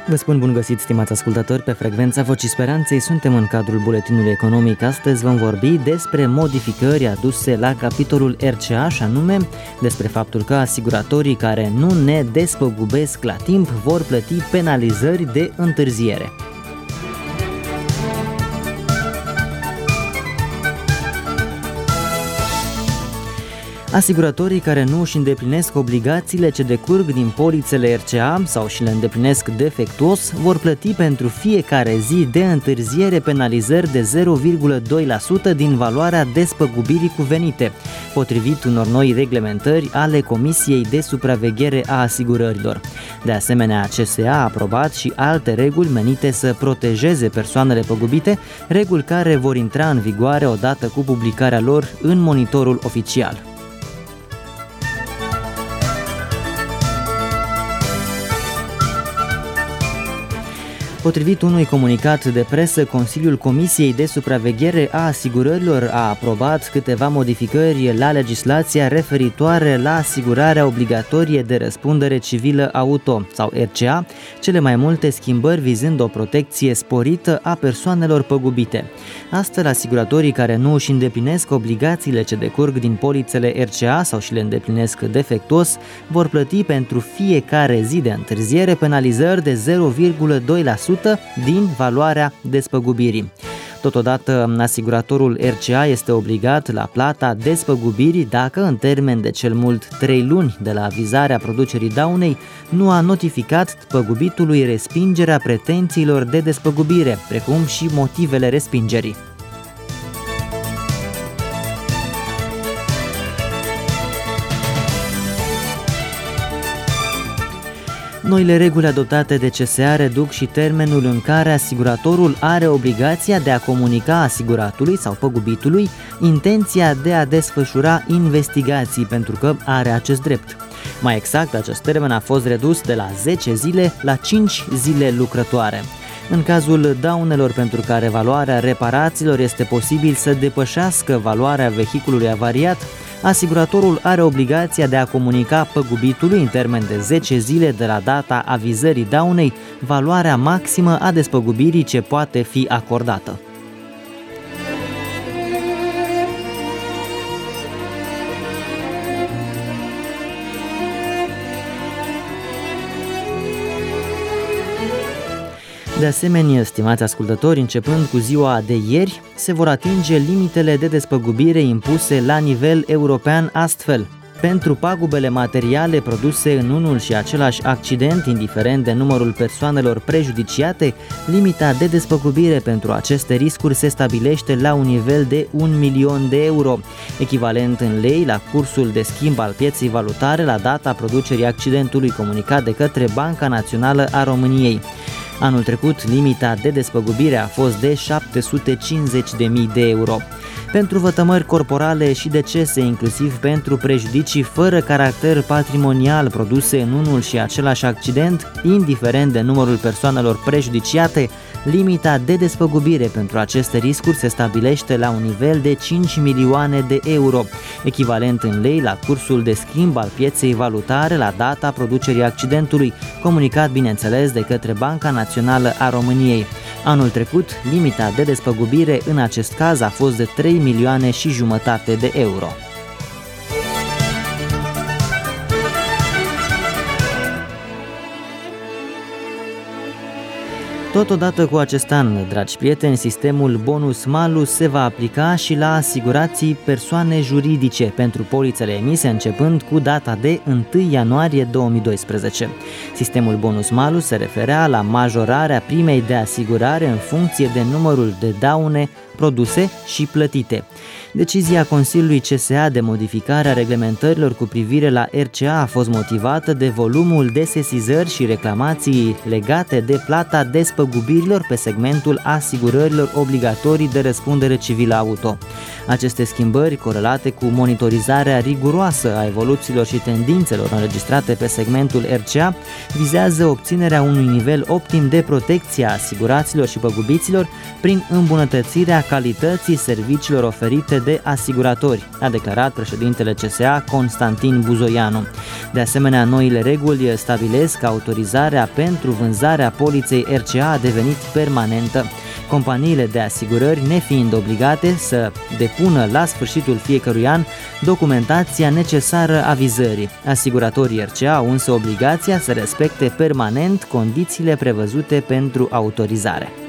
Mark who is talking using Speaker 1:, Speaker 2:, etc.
Speaker 1: Vă spun bun găsit, stimați ascultători, pe frecvența Vocii Speranței. Suntem în cadrul buletinului economic. Astăzi vom vorbi despre modificări aduse la capitolul RCA, și anume despre faptul că asiguratorii care nu ne despăgubesc la timp vor plăti penalizări de întârziere. Asiguratorii care nu își îndeplinesc obligațiile ce decurg din polițele RCA sau și le îndeplinesc defectuos vor plăti pentru fiecare zi de întârziere penalizări de 0,2% din valoarea despăgubirii cuvenite, potrivit unor noi reglementări ale Comisiei de Supraveghere a Asigurărilor. De asemenea, CSA a aprobat și alte reguli menite să protejeze persoanele păgubite, reguli care vor intra în vigoare odată cu publicarea lor în monitorul oficial. Potrivit unui comunicat de presă, Consiliul Comisiei de Supraveghere a Asigurărilor a aprobat câteva modificări la legislația referitoare la asigurarea obligatorie de răspundere civilă auto, sau RCA, cele mai multe schimbări vizând o protecție sporită a persoanelor păgubite. Astfel, asiguratorii care nu își îndeplinesc obligațiile ce decurg din polițele RCA sau și le îndeplinesc defectuos vor plăti pentru fiecare zi de întârziere penalizări de 0,2% din valoarea despăgubirii. Totodată, asiguratorul RCA este obligat la plata despăgubirii dacă, în termen de cel mult 3 luni de la avizarea producerii daunei, nu a notificat păgubitului respingerea pretențiilor de despăgubire, precum și motivele respingerii. Noile reguli adoptate de CSA reduc și termenul în care asiguratorul are obligația de a comunica asiguratului sau păgubitului intenția de a desfășura investigații, pentru că are acest drept. Mai exact, acest termen a fost redus de la 10 zile la 5 zile lucrătoare. În cazul daunelor pentru care valoarea reparațiilor este posibil să depășească valoarea vehiculului avariat, asiguratorul are obligația de a comunica păgubitului în termen de 10 zile de la data avizării daunei valoarea maximă a despăgubirii ce poate fi acordată. De asemenea, stimați ascultători, începând cu ziua de ieri, se vor atinge limitele de despăgubire impuse la nivel european astfel. Pentru pagubele materiale produse în unul și același accident, indiferent de numărul persoanelor prejudiciate, limita de despăgubire pentru aceste riscuri se stabilește la un nivel de 1 milion de euro, echivalent în lei la cursul de schimb al pieței valutare la data producerii accidentului comunicat de către Banca Națională a României. Anul trecut, limita de despăgubire a fost de 750.000 de euro. Pentru vătămări corporale și decese, inclusiv pentru prejudicii fără caracter patrimonial produse în unul și același accident, indiferent de numărul persoanelor prejudiciate, limita de despăgubire pentru aceste riscuri se stabilește la un nivel de 5 milioane de euro, echivalent în lei la cursul de schimb al pieței valutare la data producerii accidentului, comunicat, bineînțeles, de către Banca Națională a României. Anul trecut, limita de despăgubire în acest caz a fost de 3 milioane și jumătate de euro. Totodată cu acest an, dragi prieteni, sistemul bonus-malus se va aplica și la asigurații persoane juridice pentru polițele emise începând cu data de 1 ianuarie 2012. Sistemul bonus-malus se referea la majorarea primei de asigurare în funcție de numărul de daune produse și plătite. Decizia Consiliului CSA de modificare a reglementărilor cu privire la RCA a fost motivată de volumul de sesizări și reclamații legate de plata despăgubirilor pe segmentul asigurărilor obligatorii de răspundere civilă auto. Aceste schimbări, corelate cu monitorizarea riguroasă a evoluțiilor și tendințelor înregistrate pe segmentul RCA, vizează obținerea unui nivel optim de protecție a asiguraților și păgubiților prin îmbunătățirea calității serviciilor oferite de asiguratori, a declarat președintele CSA Constantin Buzoianu. De asemenea, noile reguli stabilesc că autorizarea pentru vânzarea poliței RCA a devenit permanentă, companiile de asigurări nefiind obligate să depună la sfârșitul fiecărui an documentația necesară avizării. Asiguratorii RCA au însă obligația să respecte permanent condițiile prevăzute pentru autorizare.